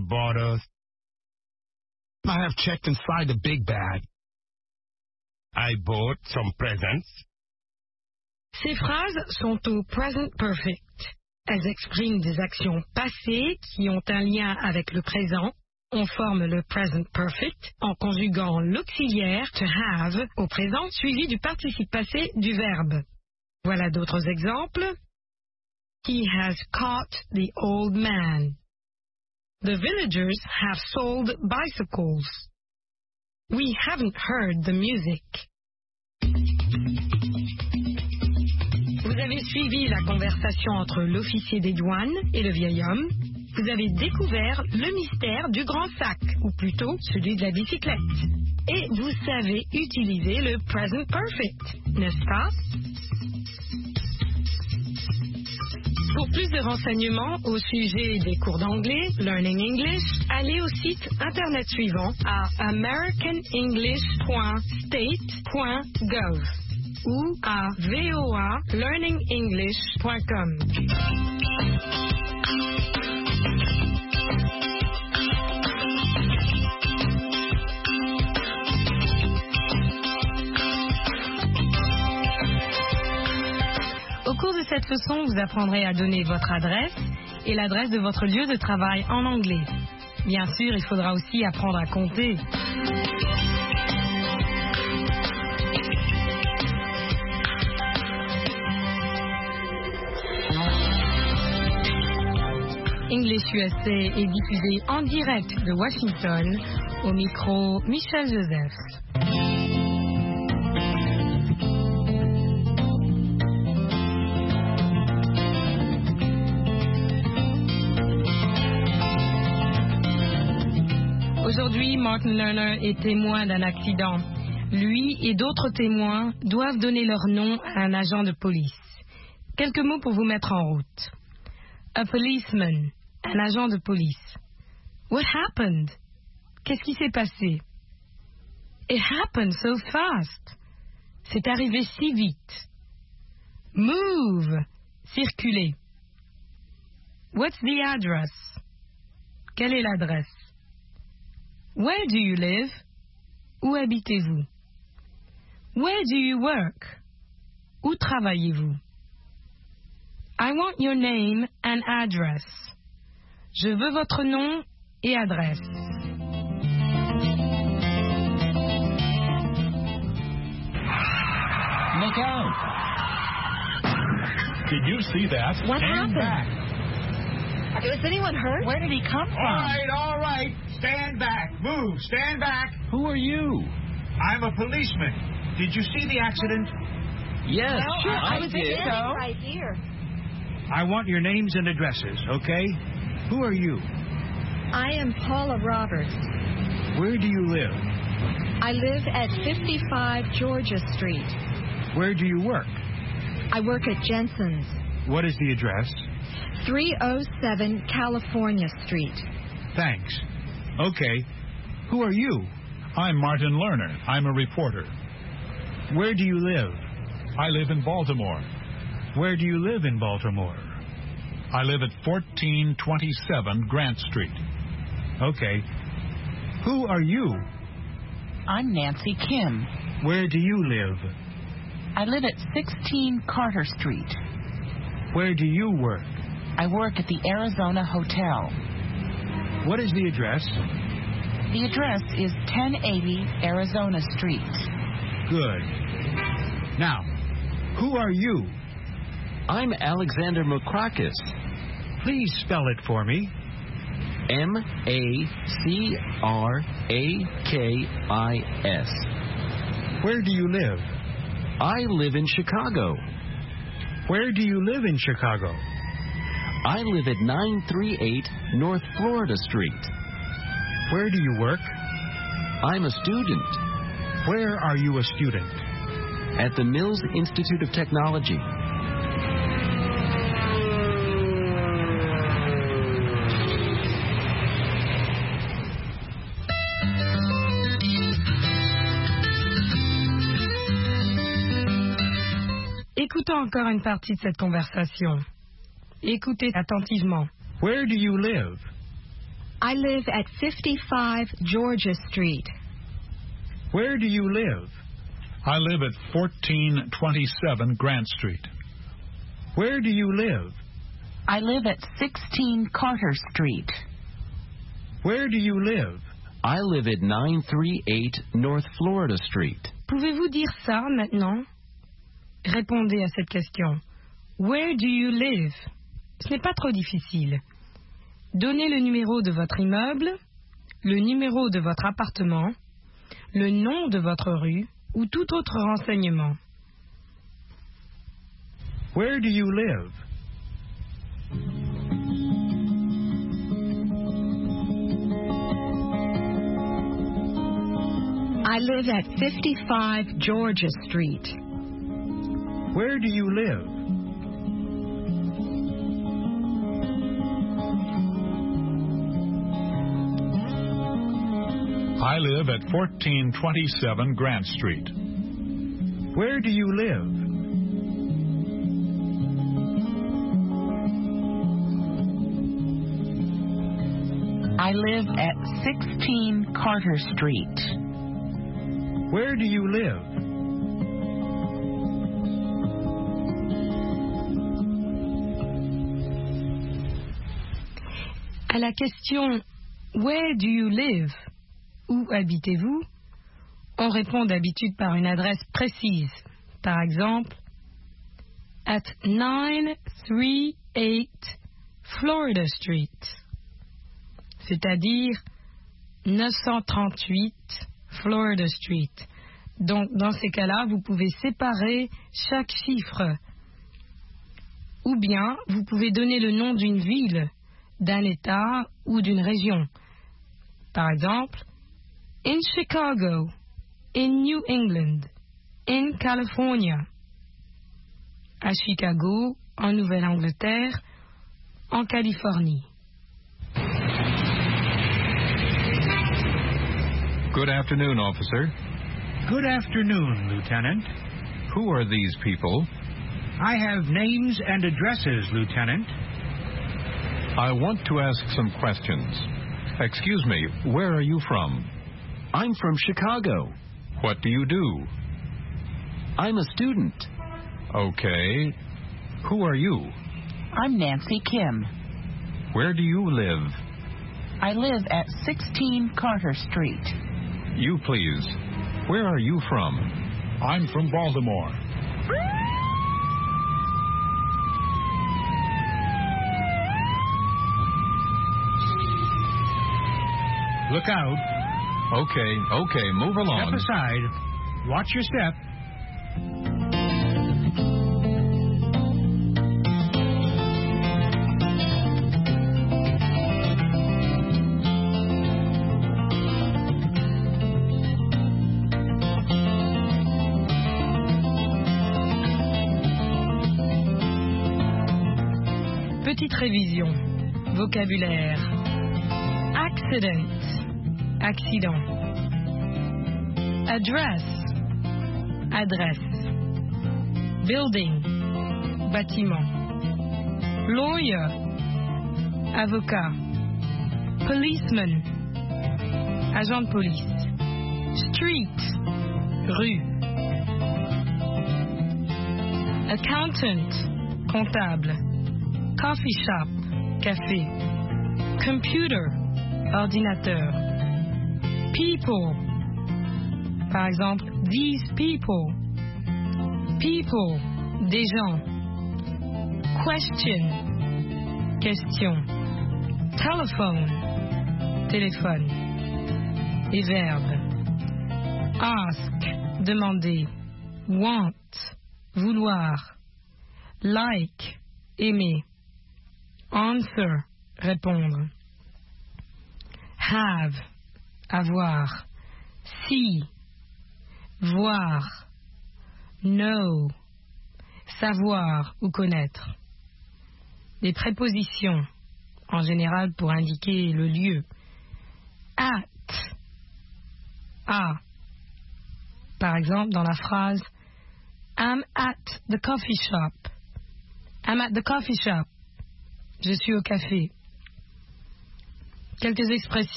bought us. I have checked inside the big bag. I bought some presents. Ces phrases sont au present perfect. Elles expriment des actions passées qui ont un lien avec le présent. On forme le present perfect en conjuguant l'auxiliaire to have au présent suivi du participe passé du verbe. Voilà d'autres exemples. He has caught the old man. The villagers have sold bicycles. We haven't heard the music. Vous avez suivi la conversation entre l'officier des douanes et le vieil homme. Vous avez découvert le mystère du grand sac, ou plutôt celui de la bicyclette. Et vous savez utiliser le present perfect, n'est-ce pas? Pour plus de renseignements au sujet des cours d'anglais, Learning English, allez au site internet suivant à americanenglish.state.gov ou à voalearningenglish.com. Au cours de cette leçon, vous apprendrez à donner votre adresse et l'adresse de votre lieu de travail en anglais. Bien sûr, il faudra aussi apprendre à compter. English USA est diffusé en direct de Washington, au micro Michel Joseph. Aujourd'hui, Martin Lerner est témoin d'un accident. Lui et d'autres témoins doivent donner leur nom à un agent de police. Quelques mots pour vous mettre en route. A policeman, un agent de police. What happened? Qu'est-ce qui s'est passé? It happened so fast. C'est arrivé si vite. Move, circuler. What's the address? Quelle est l'adresse? Where do you live? Où habitez-vous? Where do you work? Où travaillez-vous? I want your name and address. Je veux votre nom et adresse. Look out! Did you see that? What Stand happened? back. Was anyone hurt? Where did he come from? All right. Stand back. Move. Stand back. Who are you? I'm a policeman. Did you see the accident? Yes, Well, sure, I I was did. right here. I want your names and addresses, okay? Who are you? I am Paula Roberts. Where do you live? I live at 55 Georgia Street. Where do you work? I work at Jensen's. What is the address? 307 California Street. Thanks. Okay. Who are you? I'm Martin Lerner. I'm a reporter. Where do you live? I live in Baltimore. Where do you live in Baltimore? I live at 1427 Grant Street. Okay. Who are you? I'm Nancy Kim. Where do you live? I live at 16 Carter Street. Where do you work? I work at the Arizona Hotel. What is the address? The address is 1080 Arizona Street. Good. Now, who are you? I'm Alexander Makrakis. Please spell it for me. Makrakis. Where do you live? I live in Chicago. Where do you live in Chicago? I live at 938 North Florida Street. Where do you work? I'm a student. Where are you a student? At the Mills Institute of Technology. Écoutons encore une partie de cette conversation. Écoutez attentivement. Where do you live? I live at 55 Georgia Street. Where do you live? I live at 1427 Grant Street. Where do you live? I live at 16 Carter Street. Where do you live? I live at 938 North Florida Street. Pouvez-vous dire ça maintenant? Répondez à cette question. Where do you live? Ce n'est pas trop difficile. Donnez le numéro de votre immeuble, le numéro de votre appartement, le nom de votre rue ou tout autre renseignement. Where do you live? I live at 55 Georgia Street. Where do you live? I live at 1427 Grant Street. Where do you live? I live at 16 Carter Street. Where do you live? À la question Where do you live? Où habitez-vous? On répond d'habitude par une adresse précise. Par exemple, at 938 Florida Street, c'est-à-dire 938 Florida Street. Donc, dans ces cas-là, vous pouvez séparer chaque chiffre. Ou bien, vous pouvez donner le nom d'une ville, d'un État ou d'une région. Par exemple, in Chicago, in New England, in California. À Chicago, en Nouvelle-Angleterre, en Californie. Good afternoon, officer. Good afternoon, Lieutenant. Who are these people? I have names and addresses, Lieutenant. I want to ask some questions. Excuse me, where are you from? I'm from Chicago. What do you do? I'm a student. Okay. Who are you? I'm Nancy Kim. Where do you live? I live at 16 Carter Street. You, please. Where are you from? I'm from Baltimore. Look out. Okay, move along. Step aside. Watch your step. Petite révision. Vocabulaire. Accident. Accident. Address. Adresse. Building. Bâtiment. Lawyer. Avocat. Policeman. Agent de police. Street. Rue. Accountant. Comptable. Coffee shop. Café. Computer. Ordinateur. People. Par exemple, these people. People. Des gens. Question. Question. Telephone. Téléphone. Les verbes. Ask. Demander. Want. Vouloir. Like. Aimer. Answer. Répondre. Have. Avoir. See. Voir. Know. Savoir ou connaître. Des prépositions, en général pour indiquer le lieu. At. À. Par exemple, dans la phrase I'm at the coffee shop. I'm at the coffee shop. Je suis au café. Quelques expressions